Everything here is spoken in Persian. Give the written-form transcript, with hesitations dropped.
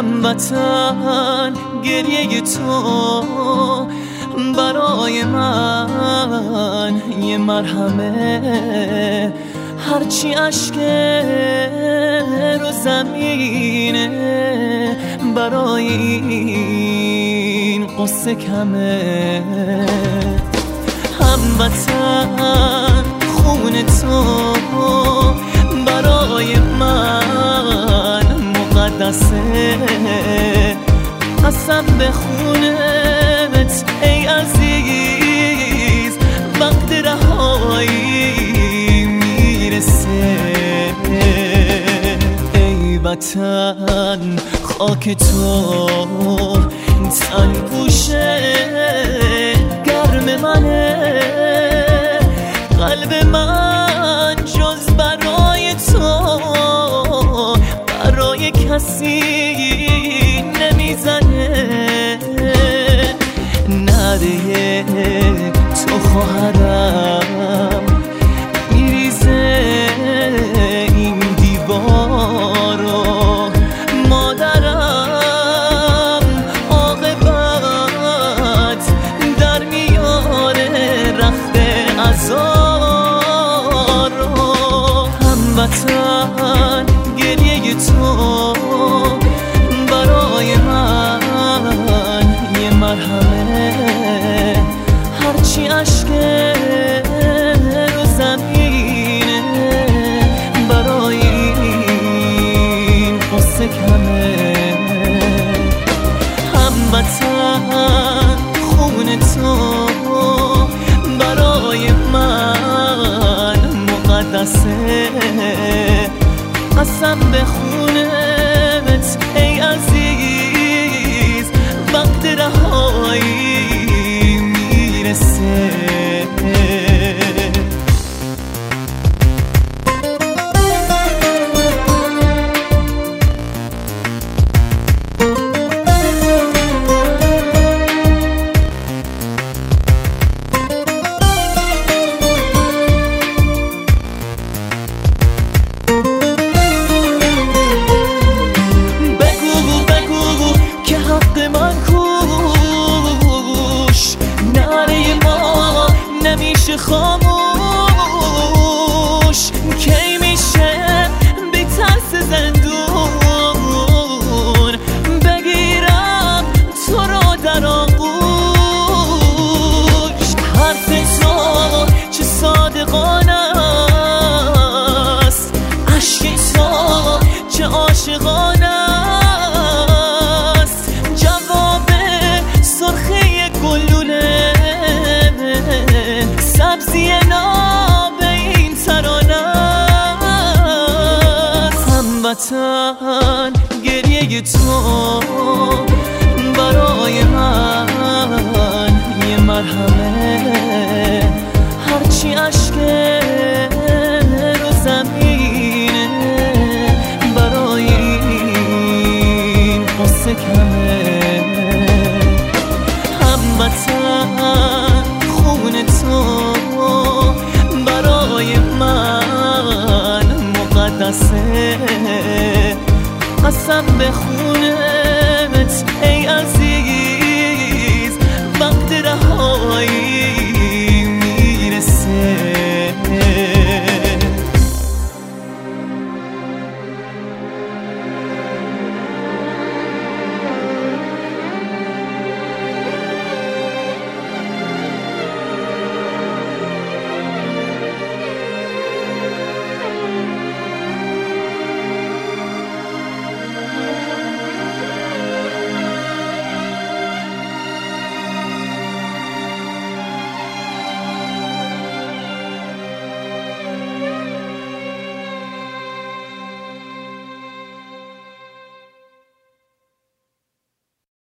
هموطن گریه تو برای من یه مرهمه، هرچی اشک رو زمینه برای این قصه کمه. هموطن خون تو برای من مقدسه، قسم به خونت ای عزیز وقت رهایی میرسه. ای وطن خاک تو تن پوشه گرم منه، قلب من جز برای تو برای کسی نمیزنه. نره تو خواهرم میریزه این دیوارو، مادرم عاقبت در میاره رخت عزارو. هموطن گریه تو برای من یه مرهمه، هرچی اشک رو زمینه برای این قصه کمه. هموطن خون تو برای من مقدسه، قسم به خونت ای عزیز وقت رهایی میرسه. نمیشه خاموش، کی میشه بی ترس زندون بگیرم تو رو در آغوش. حرف تو چه صادقانه است، عشق تو چه عاشقانه است، جواب سرخی گلوله سبزی ناب این ترانه است. هموطن گریه تو برای من یه مرهمه، هرچی اشک رو زمینه برای این قصه کمه. هموطن خون تو برای من مقدسه، قسم به